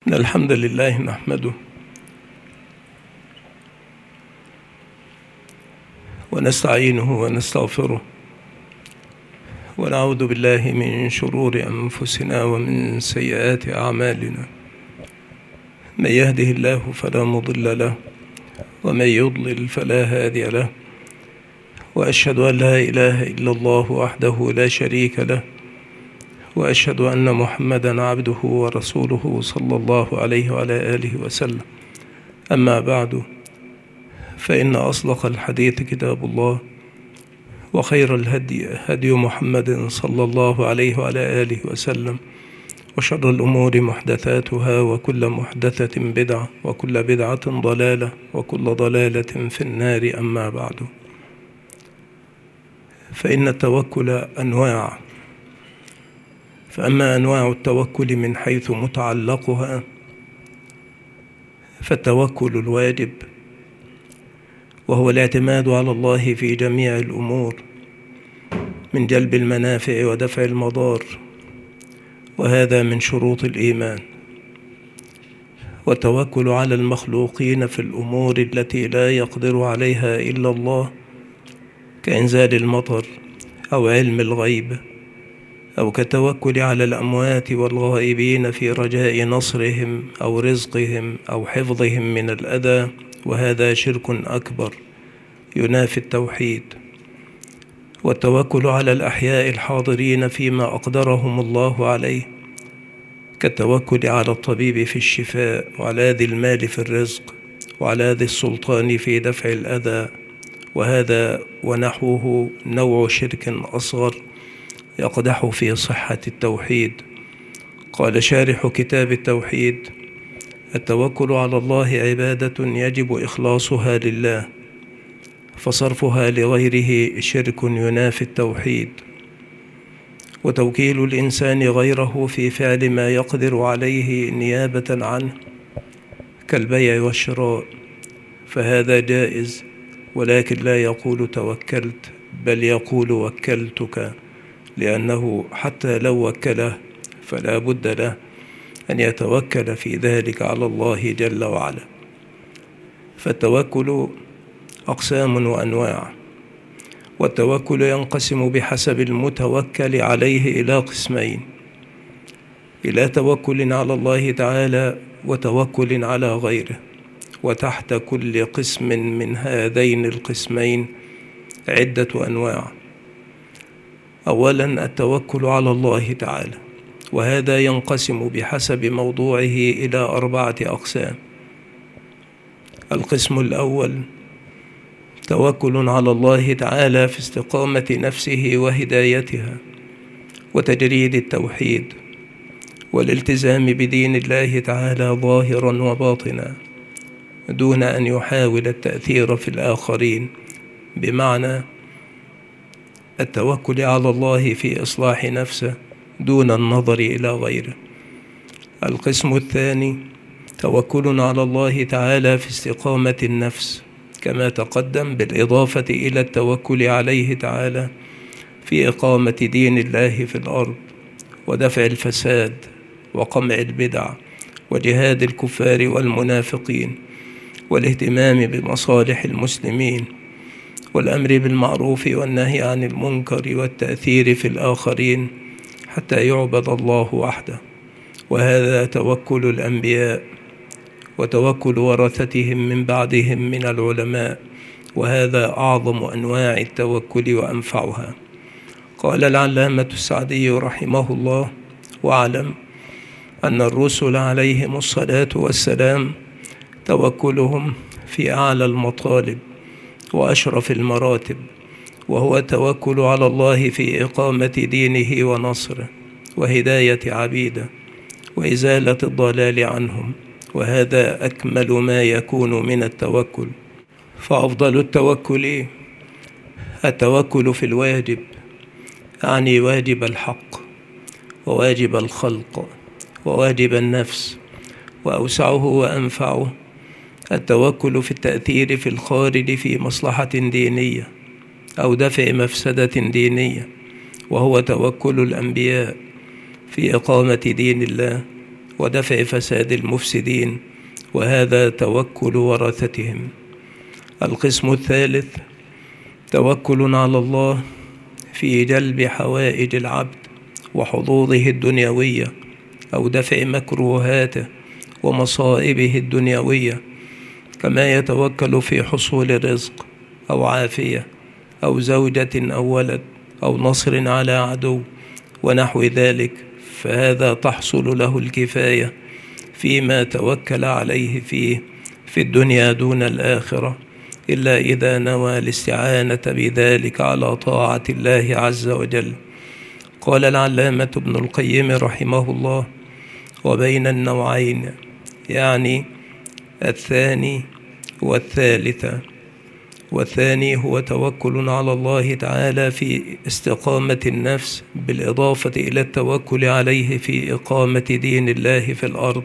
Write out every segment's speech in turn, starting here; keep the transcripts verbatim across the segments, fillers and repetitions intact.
إن الحمد لله نحمده ونستعينه ونستغفره ونعوذ بالله من شرور أنفسنا ومن سيئات أعمالنا. من يهده الله فلا مضل له ومن يضلل فلا هادي له، وأشهد أن لا إله إلا الله وحده لا شريك له، وأشهد أن محمدا عبده ورسوله صلى الله عليه وعلى آله وسلم. أما بعد، فإن أصدق الحديث كتاب الله، وخير الهدي هدي محمد صلى الله عليه وعلى آله وسلم، وشر الأمور محدثاتها، وكل محدثة بدعة، وكل بدعة ضلالة، وكل ضلالة في النار. أما بعد، فإن التوكل أنواع، فأما أنواع التوكل من حيث متعلقها فالتوكل الواجب، وهو الاعتماد على الله في جميع الأمور من جلب المنافع ودفع المضار، وهذا من شروط الإيمان. والتوكل على المخلوقين في الأمور التي لا يقدر عليها إلا الله، كإنزال المطر أو علم الغيب، أو كالتوكل على الأموات والغائبين في رجاء نصرهم أو رزقهم أو حفظهم من الأذى، وهذا شرك أكبر ينافي التوحيد. والتوكل على الأحياء الحاضرين فيما أقدرهم الله عليه، كالتوكل على الطبيب في الشفاء، وعلى ذي المال في الرزق، وعلى ذي السلطان في دفع الأذى، وهذا ونحوه نوع شرك أصغر يقدح في صحة التوحيد. قال شارح كتاب التوحيد: التوكل على الله عبادة يجب إخلاصها لله، فصرفها لغيره شرك ينافي التوحيد. وتوكيل الإنسان غيره في فعل ما يقدر عليه نيابة عنه كالبيع والشراء، فهذا جائز، ولكن لا يقول توكلت، بل يقول وكلتك، لأنه حتى لو وكله فلا بد له أن يتوكل في ذلك على الله جل وعلا. فالتوكل أقسام وأنواع، والتوكل ينقسم بحسب المتوكل عليه إلى قسمين: إلى توكل على الله تعالى وتوكل على غيره. وتحت كل قسم من هذين القسمين عدة أنواع. أولا، التوكل على الله تعالى، وهذا ينقسم بحسب موضوعه إلى أربعة أقسام. القسم الأول توكل على الله تعالى في استقامة نفسه وهدايتها وتجريد التوحيد والالتزام بدين الله تعالى ظاهرا وباطنا، دون أن يحاول التأثير في الآخرين، بمعنى التوكل على الله في إصلاح نفسه دون النظر إلى غيره. القسم الثاني توكل على الله تعالى في استقامة النفس، كما تقدم، بالإضافة إلى التوكل عليه تعالى في إقامة دين الله في الأرض ودفع الفساد وقمع البدع وجهاد الكفار والمنافقين والاهتمام بمصالح المسلمين والأمر بالمعروف والنهي عن المنكر والتأثير في الآخرين حتى يعبد الله وحده. وهذا توكل الأنبياء وتوكل ورثتهم من بعدهم من العلماء، وهذا أعظم أنواع التوكل وأنفعها. قال العلامة السعدي رحمه الله: واعلم أن الرسل عليهم الصلاة والسلام توكلهم في أعلى المطالب وأشرف المراتب، وهو التوكل على الله في إقامة دينه ونصره وهداية عبيده وإزالة الضلال عنهم، وهذا أكمل ما يكون من التوكل. فأفضل التوكل التوكل في الواجب، يعني واجب الحق وواجب الخلق وواجب النفس، وأوسعه وأنفعه التوكل في التأثير في الخارج في مصلحة دينية أو دفع مفسدة دينية، وهو توكل الأنبياء في إقامة دين الله ودفع فساد المفسدين، وهذا توكل ورثتهم. القسم الثالث توكل على الله في جلب حوائج العبد وحظوظه الدنيوية أو دفع مكروهاته ومصائبه الدنيوية، كما يتوكل في حصول رزق أو عافية أو زوجة أو ولد أو نصر على عدو ونحو ذلك، فهذا تحصل له الكفاية فيما توكل عليه فيه في الدنيا دون الآخرة، إلا إذا نوى الاستعانة بذلك على طاعة الله عز وجل. قال العلامة ابن القيم رحمه الله: وبين النوعين، يعني الثاني والثالثة. والثاني هو توكل على الله تعالى في استقامة النفس بالإضافة إلى التوكل عليه في إقامة دين الله في الأرض.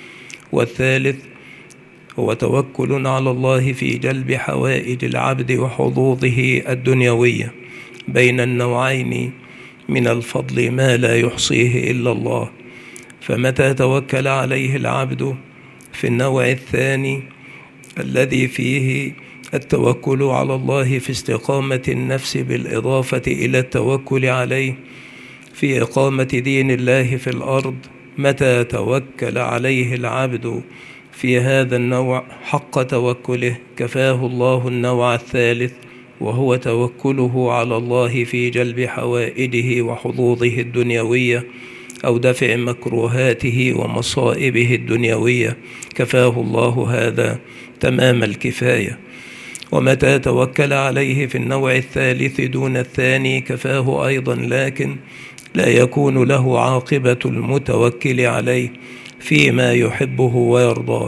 والثالث هو توكل على الله في جلب حوائج العبد وحظوظه الدنيوية. بين النوعين من الفضل ما لا يحصيه إلا الله، فمتى توكل عليه العبد في النوع الثاني الذي فيه التوكل على الله في استقامة النفس بالإضافة إلى التوكل عليه في إقامة دين الله في الأرض، متى توكل عليه العبد في هذا النوع حق توكله كفاه الله النوع الثالث، وهو توكله على الله في جلب حوائجه وحظوظه الدنيوية أو دفع مكروهاته ومصائبه الدنيوية، كفاه الله هذا تمام الكفاية. ومتى توكل عليه في النوع الثالث دون الثاني كفاه أيضا، لكن لا يكون له عاقبة المتوكل عليه فيما يحبه ويرضاه.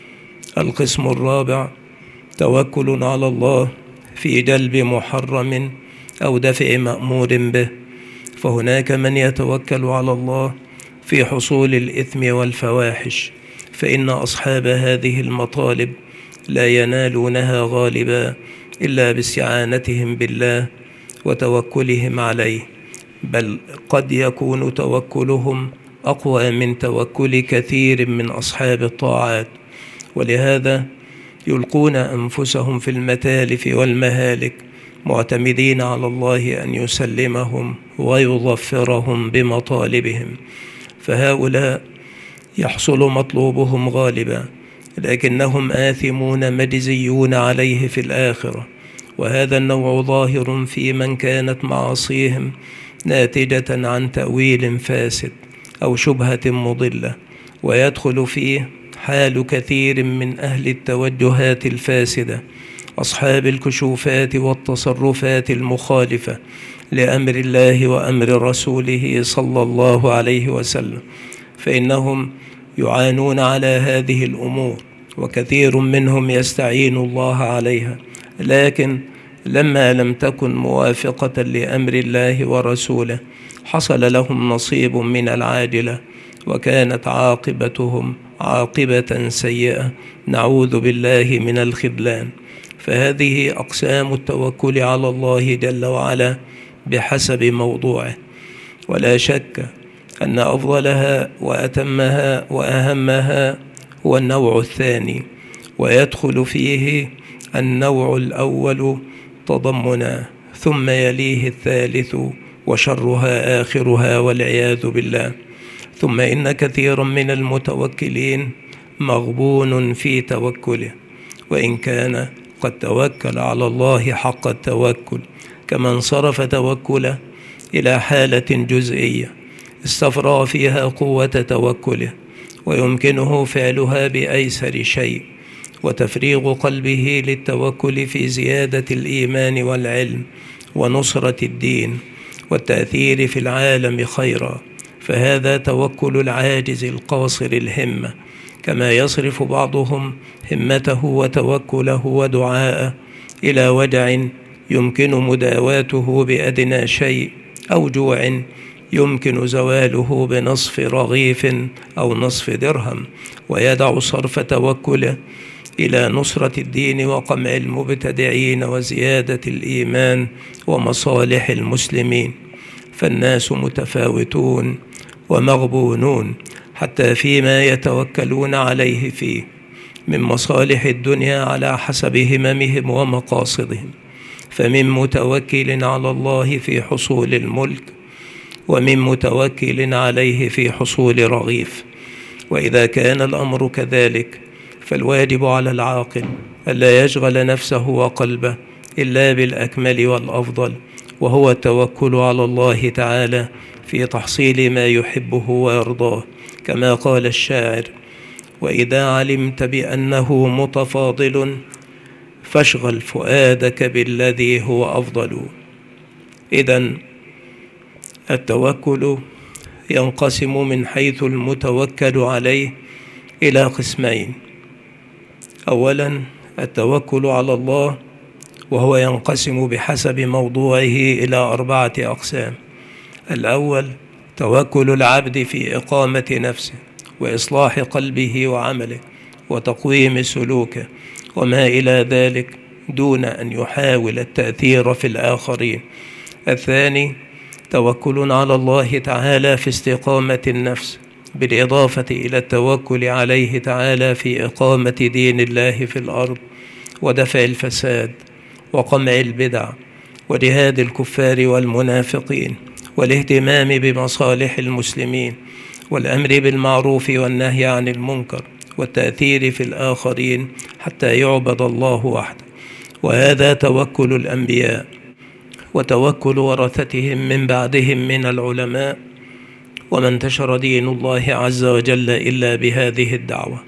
القسم الرابع توكل على الله في جلب محرم أو دفع مأمور به، فهناك من يتوكل على الله في حصول الإثم والفواحش، فإن أصحاب هذه المطالب لا ينالونها غالبا إلا باستعانتهم بالله وتوكلهم عليه، بل قد يكون توكلهم أقوى من توكل كثير من أصحاب الطاعات، ولهذا يلقون أنفسهم في المتالف والمهالك معتمدين على الله أن يسلمهم ويظفرهم بمطالبهم. فهؤلاء يحصل مطلوبهم غالبا، لكنهم آثمون مجزيون عليه في الآخرة، وهذا النوع ظاهر في من كانت معاصيهم ناتجة عن تأويل فاسد أو شبهة مضلة، ويدخل فيه حال كثير من أهل التوجهات الفاسدة أصحاب الكشوفات والتصرفات المخالفة لأمر الله وأمر رسوله صلى الله عليه وسلم، فإنهم يعانون على هذه الأمور، وكثير منهم يستعين الله عليها، لكن لما لم تكن موافقة لأمر الله ورسوله حصل لهم نصيب من العاجلة، وكانت عاقبتهم عاقبة سيئة، نعوذ بالله من الخذلان. فهذه أقسام التوكل على الله جل وعلا بحسب موضوعه، ولا شك أن أفضلها وأتمها وأهمها هو النوع الثاني، ويدخل فيه النوع الأول تضمنا، ثم يليه الثالث وشرها آخرها والعياذ بالله. ثم إن كثيرا من المتوكلين مغبون في توكله، وإن كان قد توكل على الله حق التوكل، كما انصرف توكله إلى حالة جزئية استفرغ فيها قوة توكله، ويمكنه فعلها بأيسر شيء، وتفريغ قلبه للتوكل في زيادة الإيمان والعلم ونصرة الدين والتأثير في العالم خيرا، فهذا توكل العاجز القاصر الهمة، كما يصرف بعضهم همته وتوكله ودعاءه إلى وجع يمكن مداواته بأدنى شيء، أو جوع يمكن زواله بنصف رغيف أو نصف درهم، ويدع صرف توكله إلى نصرة الدين وقمع المبتدعين وزيادة الإيمان ومصالح المسلمين. فالناس متفاوتون ومغبونون حتى فيما يتوكلون عليه فيه من مصالح الدنيا على حسب هممهم ومقاصدهم، فمن متوكل على الله في حصول الملك، ومن متوكل عليه في حصول رغيف. وإذا كان الأمر كذلك فالواجب على العاقل ألا يشغل نفسه وقلبه إلا بالأكمل والأفضل، وهو التوكل على الله تعالى في تحصيل ما يحبه ويرضاه، كما قال الشاعر: وإذا علمت بأنه متفاضل فاشغل فؤادك بالذي هو أفضل. إذن التوكل ينقسم من حيث المتوكل عليه إلى قسمين. أولا التوكل على الله، وهو ينقسم بحسب موضوعه إلى أربعة أقسام. الأول توكل العبد في إقامة نفسه وإصلاح قلبه وعمله وتقويم سلوكه وما إلى ذلك، دون أن يحاول التأثير في الآخرين. الثاني توكل على الله تعالى في استقامة النفس، بالإضافة إلى التوكل عليه تعالى في إقامة دين الله في الأرض ودفع الفساد وقمع البدع وجهاد الكفار والمنافقين والاهتمام بمصالح المسلمين والأمر بالمعروف والنهي عن المنكر والتأثير في الآخرين حتى يعبد الله وحده. وهذا توكل الأنبياء وتوكل ورثتهم من بعدهم من العلماء، وما انتشر دين الله عز وجل إلا بهذه الدعوة.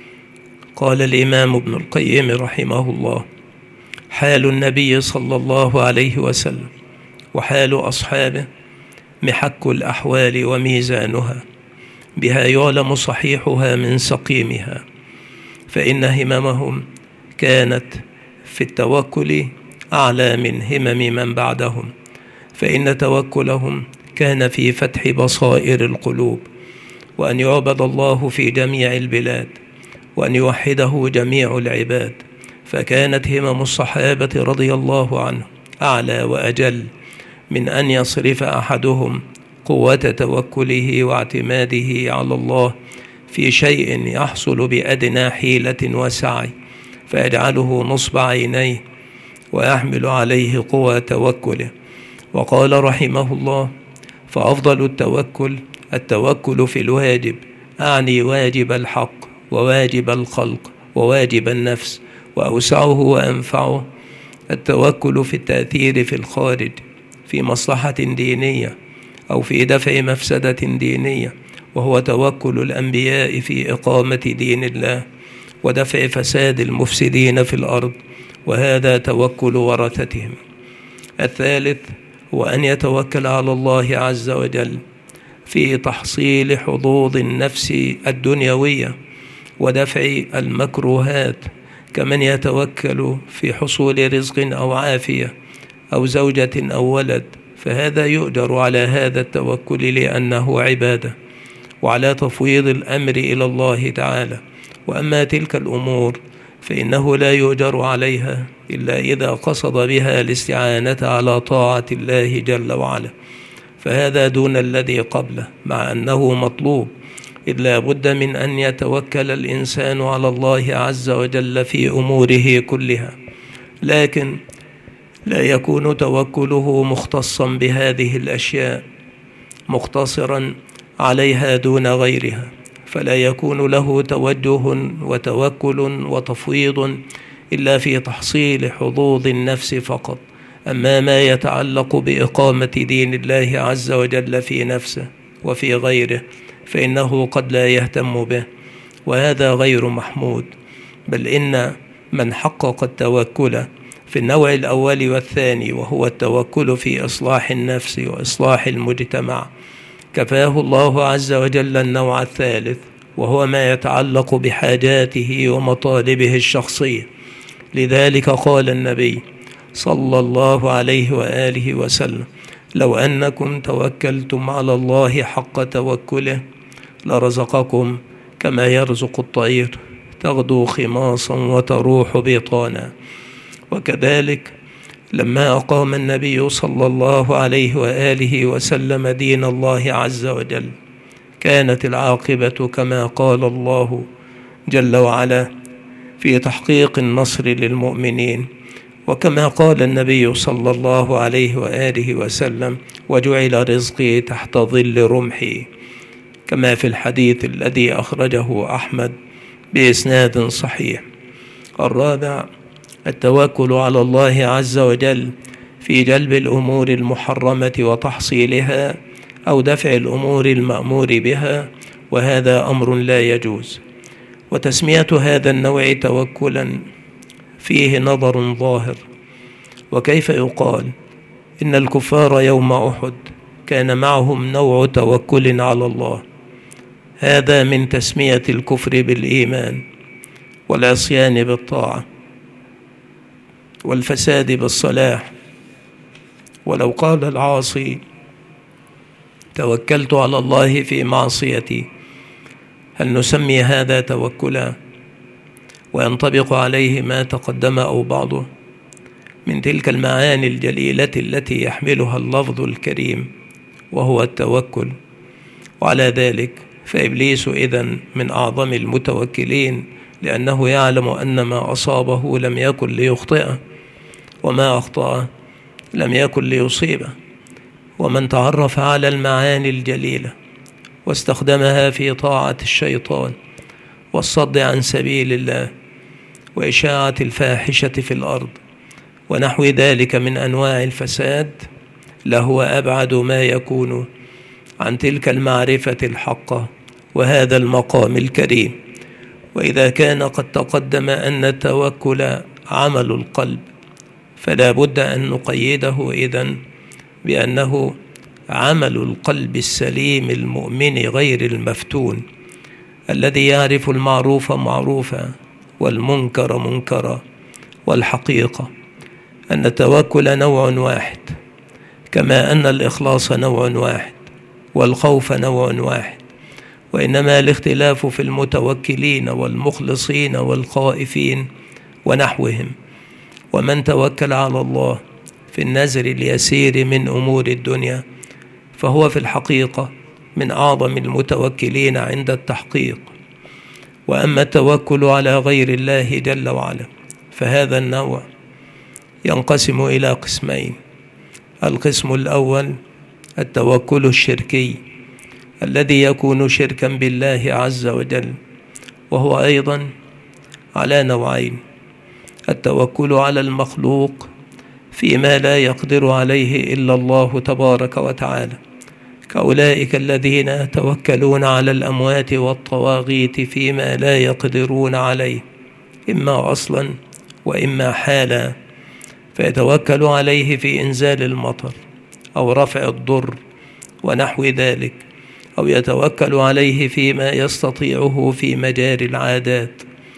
قال الإمام ابن القيم رحمه الله: حال النبي صلى الله عليه وسلم وحال أصحابه محك الأحوال وميزانها، بها يعلم صحيحها من سقيمها، فإن هممهم كانت في التوكل أعلى من همم من بعدهم، فإن توكلهم كان في فتح بصائر القلوب، وأن يعبد الله في جميع البلاد، وأن يوحده جميع العباد. فكانت همم الصحابة رضي الله عنهم أعلى وأجل من أن يصرف أحدهم قوة توكله واعتماده على الله في شيء يحصل بأدنى حيلة وسعي فيجعله نصب عينيه ويحمل عليه قوة توكله. وقال رحمه الله: فأفضل التوكل التوكل في الواجب، أعني واجب الحق وواجب الخلق وواجب النفس، وأوسعه وأنفعه التوكل في التأثير في الخارج في مصلحة دينية أو في دفع مفسدة دينية، وهو توكل الأنبياء في إقامة دين الله ودفع فساد المفسدين في الأرض، وهذا توكل ورثتهم. الثالث هو أن يتوكل على الله عز وجل في تحصيل حظوظ النفس الدنيوية ودفع المكروهات، كمن يتوكل في حصول رزق أو عافية أو زوجة أو ولد، فهذا يؤجر على هذا التوكل لأنه عبادة، وعلى تفويض الأمر إلى الله تعالى. وأما تلك الأمور فإنه لا يؤجر عليها إلا إذا قصد بها الاستعانة على طاعة الله جل وعلا، فهذا دون الذي قبله، مع أنه مطلوب، إذ لا بد من أن يتوكل الإنسان على الله عز وجل في أموره كلها، لكن لا يكون توكله مختصا بهذه الأشياء مقتصرا عليها دون غيرها، فلا يكون له توجه وتوكل وتفويض إلا في تحصيل حظوظ النفس فقط. أما ما يتعلق بإقامة دين الله عز وجل في نفسه وفي غيره فإنه قد لا يهتم به، وهذا غير محمود. بل إن من حقق التوكل في النوع الأول والثاني، وهو التوكل في إصلاح النفس وإصلاح المجتمع، كفاه الله عز وجل النوع الثالث، وهو ما يتعلق بحاجاته ومطالبه الشخصية. لذلك قال النبي صلى الله عليه وآله وسلم: لو أنكم توكلتم على الله حق توكله لرزقكم كما يرزق الطير تغدو خماصا وتروح بطانا. وكذلك لما أقام النبي صلى الله عليه وآله وسلم دين الله عز وجل، كانت العاقبة كما قال الله جل وعلا في تحقيق النصر للمؤمنين، وكما قال النبي صلى الله عليه وآله وسلم: وجعل رزقي تحت ظل رمحي، كما في الحديث الذي أخرجه أحمد بإسناد صحيح. الرابع التوكل على الله عز وجل في جلب الأمور المحرمة وتحصيلها أو دفع الأمور المأمور بها، وهذا أمر لا يجوز. وتسمية هذا النوع توكلا فيه نظر ظاهر. وكيف يقال إن الكفار يوم أحد كان معهم نوع توكل على الله؟ هذا من تسمية الكفر بالإيمان والعصيان بالطاعة والفساد بالصلاح. ولو قال العاصي: توكلت على الله في معصيتي، هل نسمي هذا توكلا وينطبق عليه ما تقدم أو بعضه من تلك المعاني الجليلة التي يحملها اللفظ الكريم وهو التوكل؟ وعلى ذلك فإبليس إذن من أعظم المتوكلين، لأنه يعلم أن ما أصابه لم يكن ليخطئه، وما أخطأه لم يكن ليصيبه. ومن تعرف على المعاني الجليلة واستخدمها في طاعة الشيطان والصد عن سبيل الله وإشاعة الفاحشة في الأرض ونحو ذلك من أنواع الفساد، لهو أبعد ما يكون عن تلك المعرفة الحقة وهذا المقام الكريم. وإذا كان قد تقدم أن التوكل عمل القلب، فلا بد أن نقيده إذن بأنه عمل القلب السليم المؤمن غير المفتون، الذي يعرف المعروف معروفا والمنكر منكرا. والحقيقة أن التوكل نوع واحد، كما أن الإخلاص نوع واحد والخوف نوع واحد، وإنما الاختلاف في المتوكلين والمخلصين والخائفين ونحوهم. ومن توكل على الله في النزر اليسير من أمور الدنيا فهو في الحقيقة من أعظم المتوكلين عند التحقيق. وأما التوكل على غير الله جل وعلا فهذا النوع ينقسم إلى قسمين. القسم الأول التوكل الشركي، الذي يكون شركا بالله عز وجل، وهو أيضا على نوعين: التوكل على المخلوق فيما لا يقدر عليه إلا الله تبارك وتعالى، كأولئك الذين يتوكلون على الأموات والطواغيت فيما لا يقدرون عليه، إما أصلا وإما حالا، فيتوكل عليه في إنزال المطر أو رفع الضر ونحو ذلك، أو يتوكل عليه فيما يستطيعه في مجاري العادات،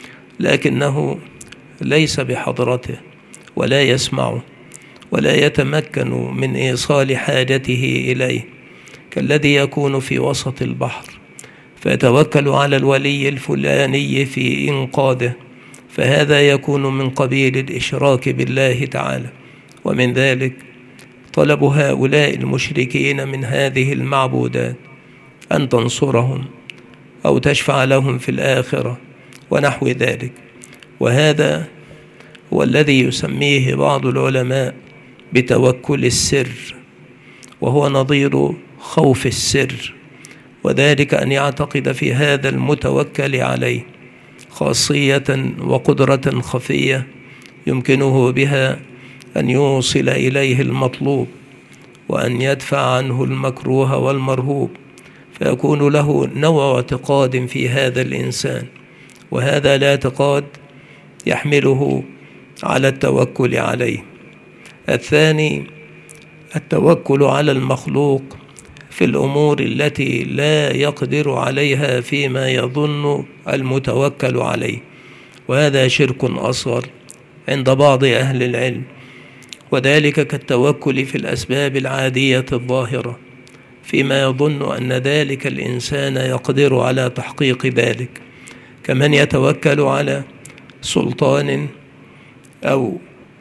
لكنه ليس بحضرته ولا يسمعه ولا يتمكن من إيصال حاجته إليه، كالذي يكون في وسط البحر فيتوكل على الولي الفلاني في إنقاذه، فهذا يكون من قبيل الإشراك بالله تعالى. ومن ذلك طلب هؤلاء المشركين من هذه المعبودات أن تنصرهم أو تشفع لهم في الآخرة ونحو ذلك. وهذا هو الذي يسميه بعض العلماء بتوكل السر، وهو نظير خوف السر، وذلك أن يعتقد في هذا المتوكل عليه خاصية وقدرة خفية يمكنه بها أن يوصل إليه المطلوب وأن يدفع عنه المكروه والمرهوب، فيكون له نوع اعتقاد في هذا الإنسان، وهذا الاعتقاد يحمله على التوكل عليه. الثاني التوكل على المخلوق في الأمور التي لا يقدر عليها فيما يظن المتوكل عليه، وهذا شرك أصغر عند بعض أهل العلم، وذلك كالتوكل في الأسباب العادية الظاهرة فيما يظن أن ذلك الإنسان يقدر على تحقيق ذلك، كمن يتوكل على سلطان أو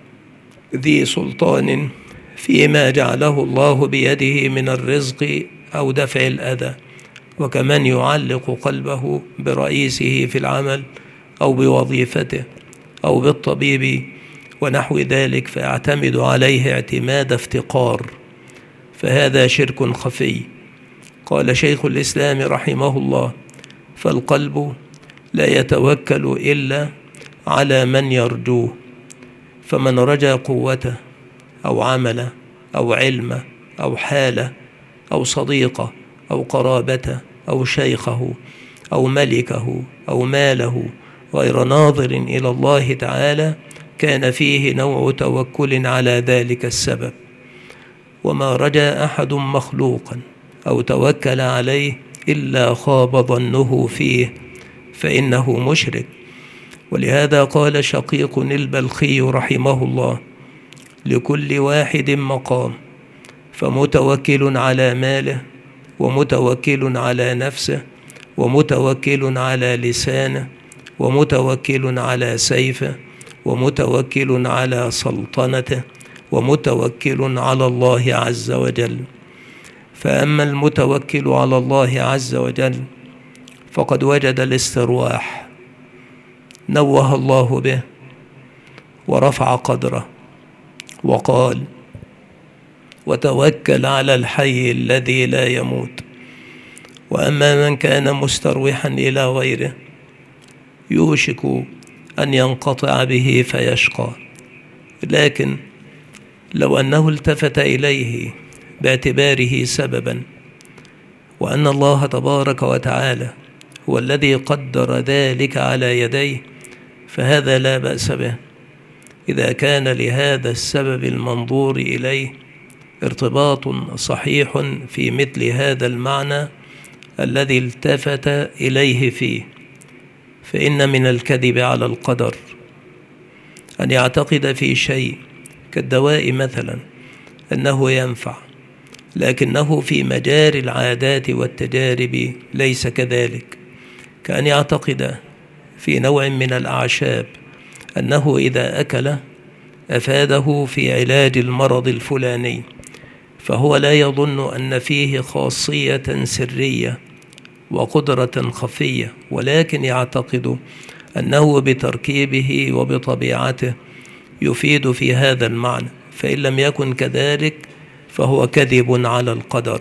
ذي سلطان فيما جعله الله بيده من الرزق أو دفع الأذى وكمن يعلق قلبه برئيسه في العمل أو بوظيفته أو بالطبيب ونحو ذلك، فيعتمد عليه اعتماد افتقار، فهذا شرك خفي. قال شيخ الإسلام رحمه الله: فالقلب لا يتوكل إلا على من يرجوه، فمن رجا قوته أو عمله أو علمه أو حاله أو صديقه أو قرابته أو شيخه أو ملكه أو ماله غير ناظر إلى الله تعالى، كان فيه نوع توكل على ذلك السبب. وما رجا أحد مخلوقا أو توكل عليه إلا خاب ظنه فيه، فإنه مشرك. ولهذا قال شقيق البلخي رحمه الله: لكل واحد مقام، فمتوكل على ماله، ومتوكل على نفسه، ومتوكل على لسانه، ومتوكل على سيفه، ومتوكل على سلطنته، ومتوكل على الله عز وجل. فأما المتوكل على الله عز وجل فقد وجد الاسترواح، نوه الله به ورفع قدره، وقال: وتوكل على الحي الذي لا يموت. وأما من كان مستروحا إلى غيره يوشك أن ينقطع به فيشقى، لكن لو أنه التفت إليه باعتباره سببا، وأن الله تبارك وتعالى هو الذي قدر ذلك على يديه، فهذا لا بأس به إذا كان لهذا السبب المنظور إليه ارتباط صحيح في مثل هذا المعنى الذي التفت إليه فيه. فإن من الكذب على القدر أن يعتقد في شيء كالدواء مثلا أنه ينفع، لكنه في مجال العادات والتجارب ليس كذلك، كأن يعتقد في نوع من الأعشاب أنه إذا أكل أفاده في علاج المرض الفلاني، فهو لا يظن أن فيه خاصية سرية وقدرة خفية، ولكن يعتقد أنه بتركيبه وبطبيعته يفيد في هذا المعنى، فإن لم يكن كذلك فهو كذب على القدر.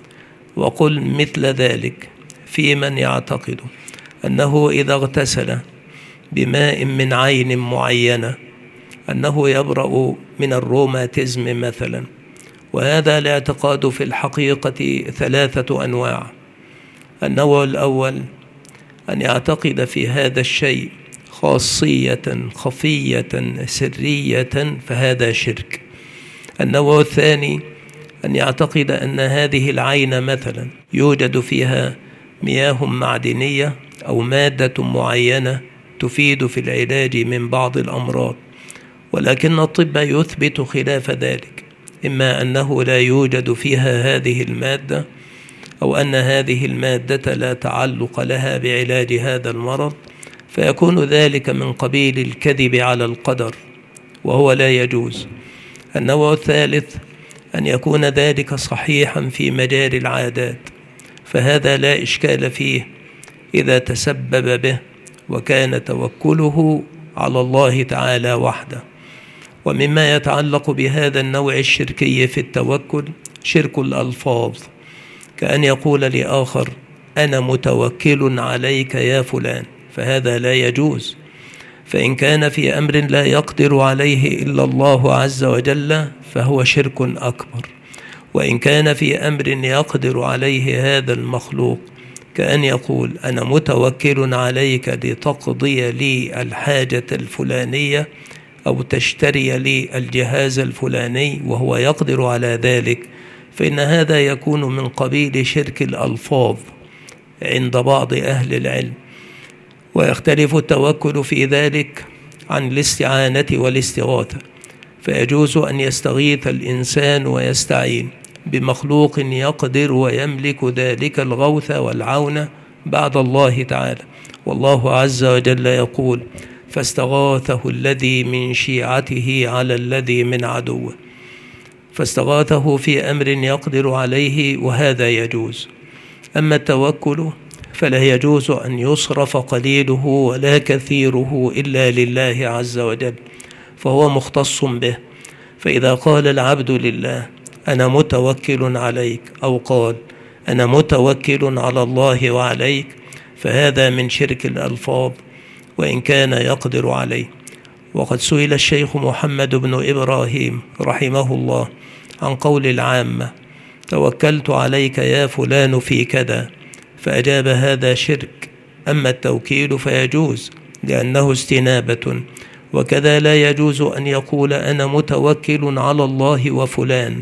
وقل مثل ذلك في من يعتقد أنه إذا اغتسل بماء من عين معينة أنه يبرأ من الروماتيزم مثلا. وهذا الاعتقاد في الحقيقة ثلاثة أنواع. النوع الأول أن يعتقد في هذا الشيء خاصية خفية سرية، فهذا شرك. النوع الثاني أن يعتقد أن هذه العين مثلا يوجد فيها مياه معدنية أو مادة معينة تفيد في العلاج من بعض الأمراض، ولكن الطب يثبت خلاف ذلك، إما أنه لا يوجد فيها هذه المادة، أو أن هذه المادة لا تعلق لها بعلاج هذا المرض، فيكون ذلك من قبيل الكذب على القدر، وهو لا يجوز. النوع الثالث أن يكون ذلك صحيحا في مجال العادات، فهذا لا إشكال فيه إذا تسبب به وكان توكله على الله تعالى وحده. ومما يتعلق بهذا النوع الشركي في التوكل شرك الألفاظ، كأن يقول لآخر: أنا متوكل عليك يا فلان، فهذا لا يجوز. فإن كان في أمر لا يقدر عليه إلا الله عز وجل فهو شرك أكبر، وإن كان في أمر يقدر عليه هذا المخلوق، كأن يقول: أنا متوكل عليك لتقضي لي الحاجة الفلانية أو تشتري لي الجهاز الفلاني، وهو يقدر على ذلك، فإن هذا يكون من قبيل شرك الألفاظ عند بعض أهل العلم. ويختلف التوكل في ذلك عن الاستعانة والاستغاثة، فيجوز أن يستغيث الإنسان ويستعين بمخلوق يقدر ويملك ذلك الغوث والعون بعد الله تعالى، والله عز وجل يقول: فاستغاثه الذي من شيعته على الذي من عدوه، فاستغاثه في أمر يقدر عليه، وهذا يجوز. أما التوكل فلا يجوز أن يصرف قليله ولا كثيره إلا لله عز وجل، فهو مختص به. فإذا قال العبد لله أنا متوكل عليك، أو قال أنا متوكل على الله وعليك، فهذا من شرك الألفاظ وإن كان يقدر عليه. وقد سئل الشيخ محمد بن إبراهيم رحمه الله عن قول العامة توكلت عليك يا فلان في كذا، فأجاب هذا شرك. أما التوكيل فيجوز لأنه استنابة، وكذا لا يجوز أن يقول أنا متوكل على الله وفلان،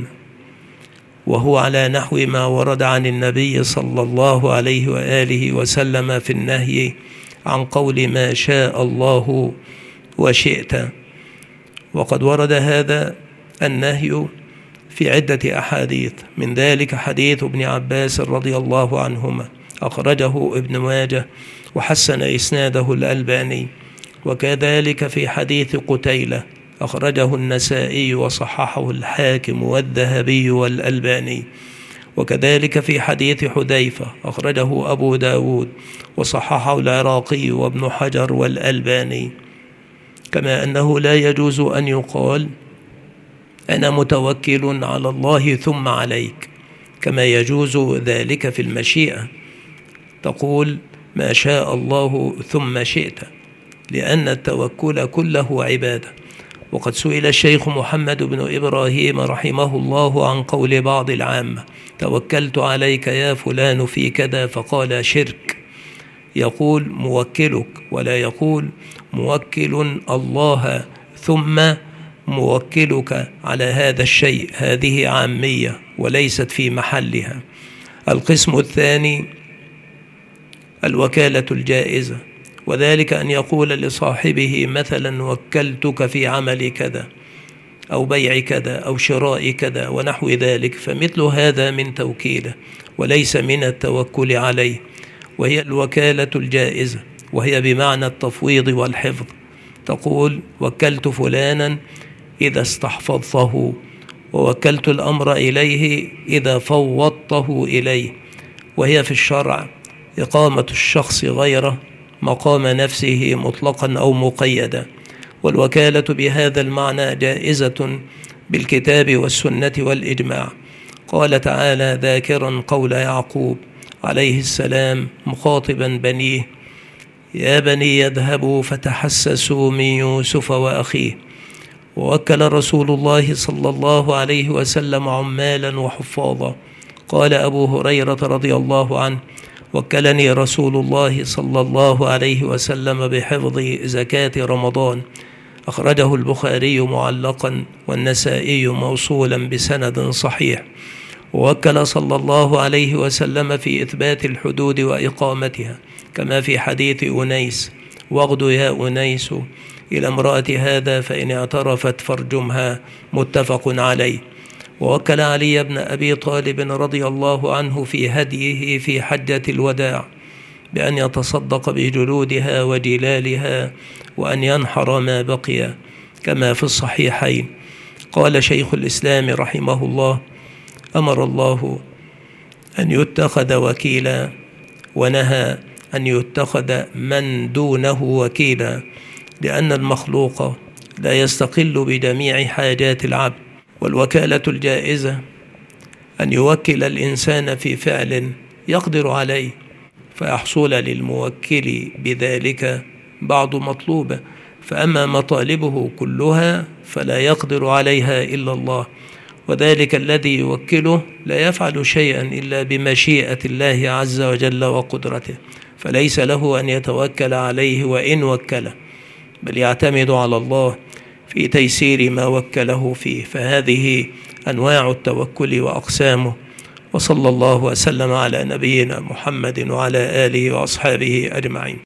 وهو على نحو ما ورد عن النبي صلى الله عليه وآله وسلم في النهي عن قول ما شاء الله وشئت. وقد ورد هذا النهي في عدة أحاديث، من ذلك حديث ابن عباس رضي الله عنهما أخرجه ابن ماجه وحسن إسناده الألباني، وكذلك في حديث قتيلة أخرجه النسائي وصححه الحاكم والذهبي والألباني، وكذلك في حديث حذيفة أخرجه أبو داود وصححه العراقي وابن حجر والألباني. كما أنه لا يجوز أن يقال أنا متوكل على الله ثم عليك، كما يجوز ذلك في المشيئة، تقول ما شاء الله ثم شئت، لأن التوكل كله عبادة. وقد سئل الشيخ محمد بن إبراهيم رحمه الله عن قول بعض العامة توكلت عليك يا فلان في كذا، فقال شرك، يقول موكلك ولا يقول موكل الله ثم موكلك على هذا الشيء، هذه عامية وليست في محلها. القسم الثاني الوكالة الجائزة، وذلك أن يقول لصاحبه مثلا وكلتك في عمل كذا أو بيع كذا أو شراء كذا ونحو ذلك، فمثل هذا من توكيله وليس من التوكل عليه، وهي الوكالة الجائزة، وهي بمعنى التفويض والحفظ. تقول وكلت فلانا إذا استحفظته، ووكلت الأمر إليه إذا فوضته إليه، وهي في الشرع إقامة الشخص غيره مقام نفسه مطلقا أو مقيدا. والوكالة بهذا المعنى جائزة بالكتاب والسنة والإجماع. قال تعالى ذاكرا قول يعقوب عليه السلام مخاطبا بنيه يا بني يذهبوا فتحسسوا من يوسف وأخيه. ووكل رسول الله صلى الله عليه وسلم عمالا وحفاظا. قال أبو هريرة رضي الله عنه وكلني رسول الله صلى الله عليه وسلم بحفظ زكاة رمضان، أخرجه البخاري معلقا والنسائي موصولا بسند صحيح. ووكل صلى الله عليه وسلم في إثبات الحدود وإقامتها، كما في حديث أنيس واغد يا أنيس إلى امرأة هذا فإن اعترفت فارجمها، متفق عليه. ووكل علي بن أبي طالب رضي الله عنه في هديه في حجة الوداع بأن يتصدق بجلودها وجلالها وأن ينحر ما بقي، كما في الصحيحين. قال شيخ الإسلام رحمه الله أمر الله أن يتخذ وكيلا ونهى أن يتخذ من دونه وكيلا، لأن المخلوق لا يستقل بجميع حاجات العبد. والوكالة الجائزة أن يوكل الإنسان في فعل يقدر عليه فيحصل للموكل بذلك بعض مطلوبة، فأما مطالبه كلها فلا يقدر عليها إلا الله، وذلك الذي يوكله لا يفعل شيئا إلا بمشيئة الله عز وجل وقدرته، فليس له أن يتوكل عليه وإن وكله، بل يعتمد على الله في تيسير ما وكله فيه. فهذه أنواع التوكل وأقسامه. وصلى الله وسلم على نبينا محمد وعلى آله وأصحابه أجمعين.